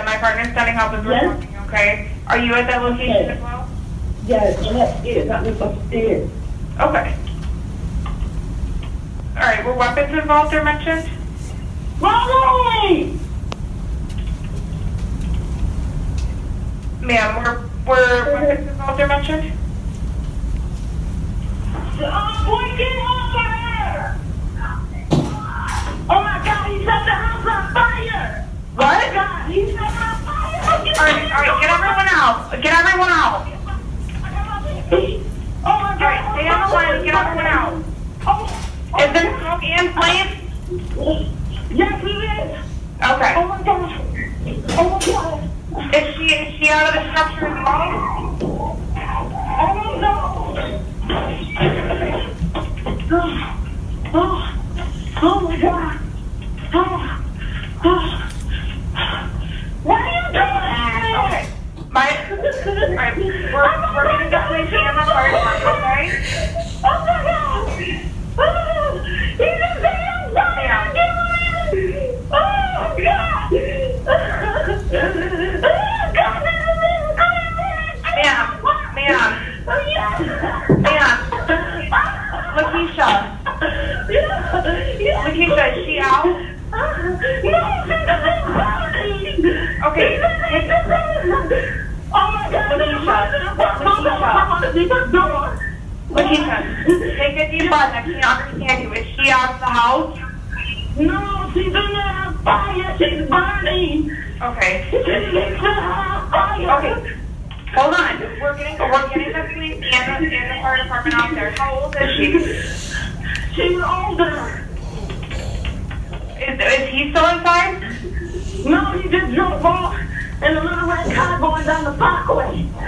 my partner's sending help as we're talking, okay? Are you at that location as well? Yes, I'm upstairs. I live upstairs. Okay. Alright, were weapons involved or mentioned? Mommy! Ma'am, were weapons involved or mentioned? What came over her? Oh my God, he set the house on fire! What? Oh my God, he set it on fire! Alright, get everyone out. Get everyone out. Oh my God! Alright, stay on the line and get everyone out. Is there smoke and flames? Yes, it is! Okay. Oh my God! Oh my God! Is she out of the structure as well? I don't know! Oh my God! What are you doing? Okay. Alright, we're getting the police and the fire department, okay? Oh my God! He just said I'm sorry! Oh God! Lakeisha, is she out? Okay. Oh my God! Lakeisha, take a deep breath. I can't understand you. Is she out of the house? No, she's in the fire. She's burning. Okay. She's in the fire. Okay. Hold on. We're getting the police and the fire department out there. How old is she? She's older. Is he still inside? No, he just drove off in a little red car going down the parkway.